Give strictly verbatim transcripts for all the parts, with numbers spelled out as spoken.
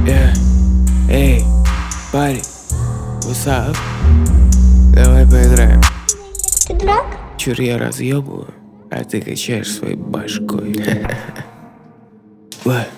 Yeah. Эй, парень, what's up? Давай поиграем. Ты дурак? Чур я разъебываю, а ты качаешь своей башкой. What?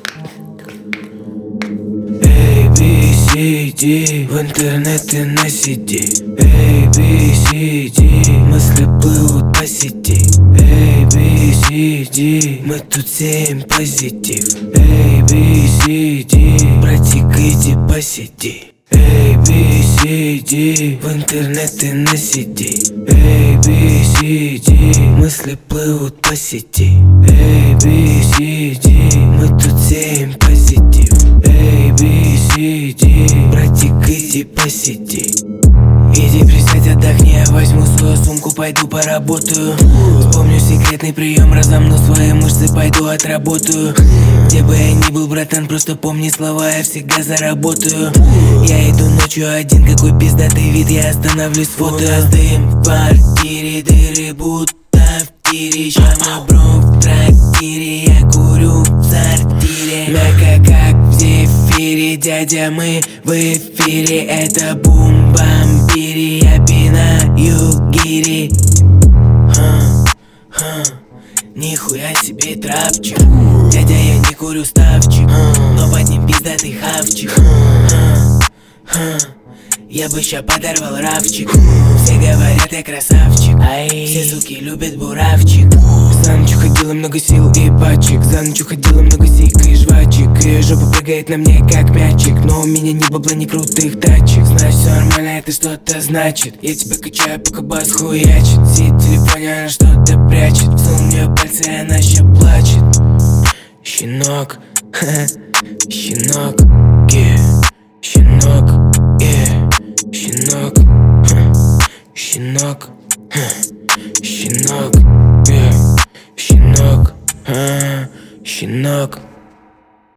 A, B, C, D, в интернете на сиди. A, B, C, D, мысли плывут по сети. A, B, C, D, мы тут сеем позитив. A, B, C, D, братик, иди по сети. A, B, C, D, в интернете на сиди. A, B, C, D, мысли плывут по сети. A, B, C, D, мы тут сеем позитив. A, B, C, D, братик, иди по сети. Иди присядь, отдохни, я возьму свою сумку, пойду поработаю. Вспомню секретный прием, разомну свои мышцы, пойду отработаю. Где бы я ни был, братан, просто помни слова, я всегда заработаю. Я иду ночью один, какой пиздатый вид, я остановлюсь, фото. У нас дым в квартире, дыры будто в тире. Ща бро в трактире, я курю в сортире. Мягко как в зефире, дядя, мы в эфире. Это бум-бамбири, я пинаю гири. Ха, ха, нихуя себе трапчик. Дядя, я не курю ставчик, но под ним пиздатый хавчик. Ха, ха, я бы ща подорвал равчик. Все говорят, я красавчик, все суки любят буравчик. За ночь уходило много сил и пачек, за ночь уходило много сик и жвачек. И жопа прыгает на мне как мячик, но у меня ни бабла, ни крутых тачек. Знаешь, все нормально, это что-то значит. Я тебя качаю, пока бас хуячит. Сидит в телефоне, она что-то прячет. Всунул в нее пальцы, и она ща плачет. Щенок, ха, щенок, yeah. Щенок, yeah. Щенок, ха, щенок, ха, щенок, yeah. Щенок, ха, щенок.